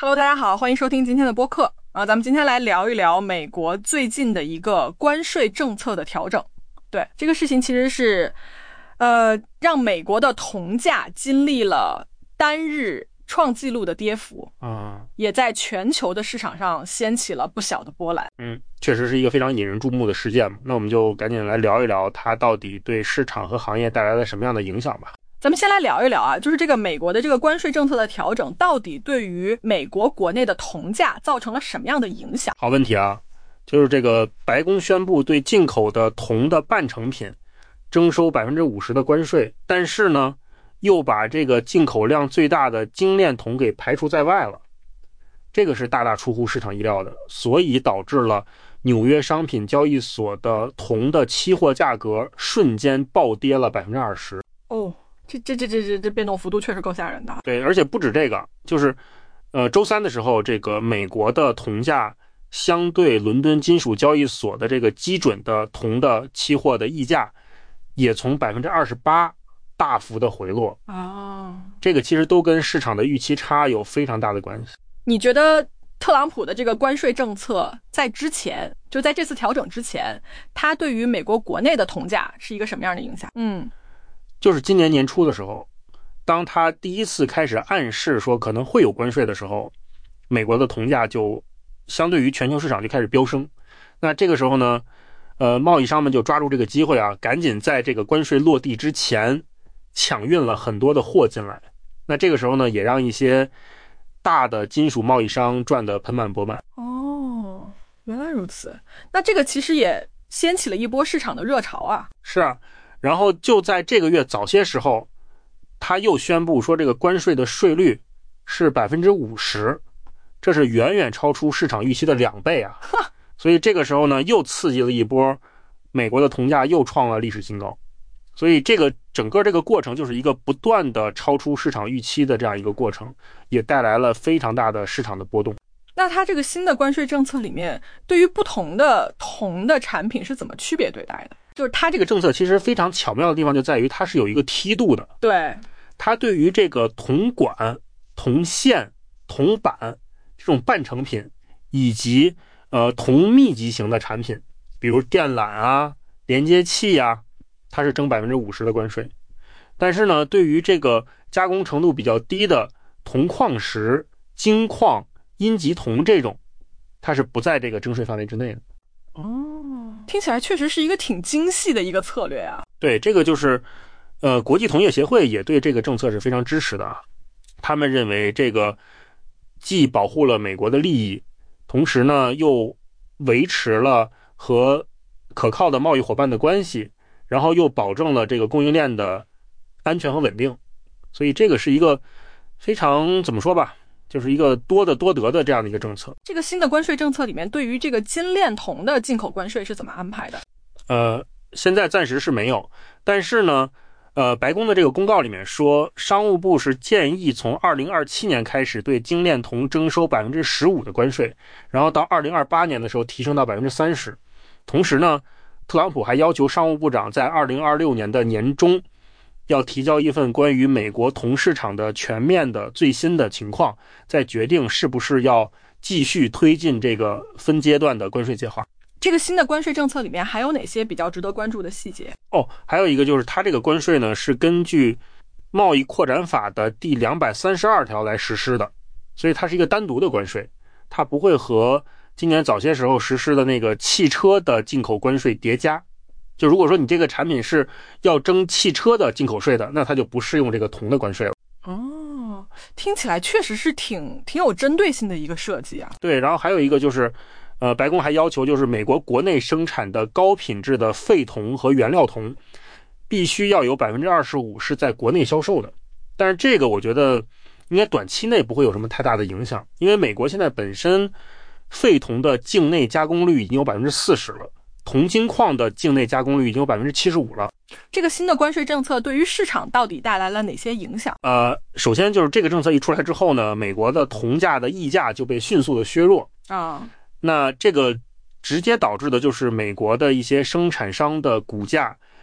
Hello， 大家好，欢迎收听今天的播客咱们今天来聊一聊美国最近的一个关税政策的调整。对，这个事情其实是让美国的铜价经历了单日创纪录的跌幅也在全球的市场上掀起了不小的波澜。 确实是一个非常引人注目的事件嘛。那我们就赶紧来聊一聊它到底对市场和行业带来了什么样的影响吧。 咱们先来聊一聊就是这个美国的这个关税政策的调整到底对于美国国内的铜价造成了什么样的影响。 好问题啊，就是这个白宫宣布对进口的铜的半成品征收 50% 的关税，但是呢又把这个进口量最大的精炼铜给排除在外了，这个是大大出乎市场意料的，所以导致了纽约商品交易所的铜的期货价格瞬间暴跌了 20%。 这变动幅度确实够吓人的。 对，而且不止这个，就是周三的时候，这个美国的铜价相对伦敦金属交易所的这个基准的铜的期货的溢价也从 28% 大幅的回落这个其实都跟市场的预期差有非常大的关系。 你觉得特朗普的这个关税政策在之前，就在这次调整之前，它对于美国国内的铜价是一个什么样的影响？ 就是今年年初的时候，当他第一次开始暗示说可能会有关税的时候，美国的铜价就相对于全球市场就开始飙升。那这个时候呢贸易商们就抓住这个机会赶紧在这个关税落地之前抢运了很多的货进来。那这个时候呢也让一些大的金属贸易商赚得盆满钵满。 原来如此。那这个其实也掀起了一波市场的热潮啊。 是啊，然后就在这个月早些时候，他又宣布说这个关税的税率是 50%， 这是远远超出市场预期的2倍啊。所以这个时候呢又刺激了一波，美国的铜价又创了历史新高。所以这个整个这个过程就是一个不断的超出市场预期的这样一个过程，也带来了非常大的市场的波动。 那它这个新的关税政策里面对于不同的铜的产品是怎么区别对待的？就是它这个政策其实非常巧妙的地方就在于它是有一个梯度的。 对， 它对于这个铜管、铜线、铜板这种半成品以及铜密集型的产品，比如电缆连接器它是征 50% 的关税。但是呢对于这个加工程度比较低的铜矿石、金矿、阴极铜这种，它是不在这个征税范围之内的。 听起来确实是一个挺精细的一个策略啊。 对，这个就是国际铜业协会也对这个政策是非常支持的他们认为这个既保护了美国的利益，同时呢又维持了和可靠的贸易伙伴的关系，然后又保证了这个供应链的安全和稳定。所以这个是一个非常怎么说吧，就是一个多得多得的这样的一个政策。 这个新的关税政策里面对于这个精炼铜的进口关税是怎么安排的？ 现在暂时是没有，但是呢白宫的这个公告里面说，商务部是建议从2027年开始对精炼铜征收 15% 的关税，然后到2028年的时候提升到 30%。 同时呢特朗普还要求商务部长在2026年的年中要提交一份关于美国铜市场的全面的最新的情况，再决定是不是要继续推进这个分阶段的关税计划。 这个新的关税政策里面还有哪些比较值得关注的细节？ 还有一个就是它这个关税呢是根据贸易扩展法的第232条来实施的，所以它是一个单独的关税，它不会和今年早些时候实施的那个汽车的进口关税叠加。就如果说你这个产品是要征汽车的进口税的，那它就不适用这个铜的关税了。 听起来确实是挺有针对性的一个设计啊。 对，然后还有一个就是白宫还要求就是美国国内生产的高品质的废铜和原料铜必须要有 25% 是在国内销售的。但是这个我觉得应该短期内不会有什么太大的影响，因为美国现在本身废铜的境内加工率已经有 40% 了，铜金矿的境内加工率已经有 75% 了。 这个新的关税政策对于市场到底带来了哪些影响？ 首先就是这个政策一出来之后呢，美国的铜价的溢价就被迅速的削弱那这个直接导致的就是美国的一些生产商的股价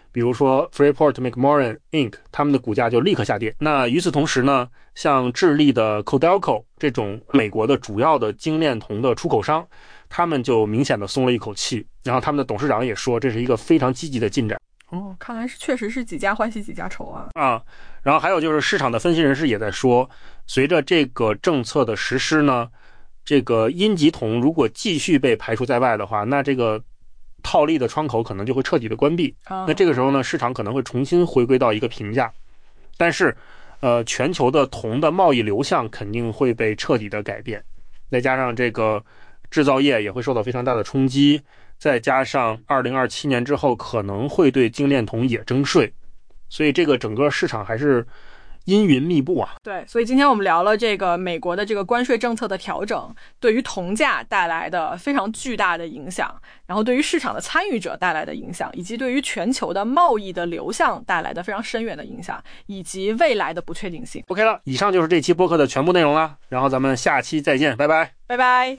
比如说 Freeport-McMoRan Inc. 他们的股价就立刻下跌。那与此同时呢，像智利的 Codelco 这种美国的主要的精炼铜的出口商，他们就明显的松了一口气，然后他们的董事长也说这是一个非常积极的进展。 看来是确实是几家欢喜几家愁啊。 然后还有就是市场的分析人士也在说，随着这个政策的实施呢，这个阴极铜如果继续被排除在外的话，那这个套利的窗口可能就会彻底的关闭。那这个时候呢，市场可能会重新回归到一个平价，但是全球的铜的贸易流向肯定会被彻底的改变，再加上这个制造业也会受到非常大的冲击，再加上2027年之后可能会对精炼铜也征税，所以这个整个市场还是阴云密布啊。 对，所以今天我们聊了这个美国的这个关税政策的调整对于铜价带来的非常巨大的影响，然后对于市场的参与者带来的影响，以及对于全球的贸易的流向带来的非常深远的影响，以及未来的不确定性。 OK 了，以上就是这期播客的全部内容了，然后咱们下期再见，拜拜。 拜拜。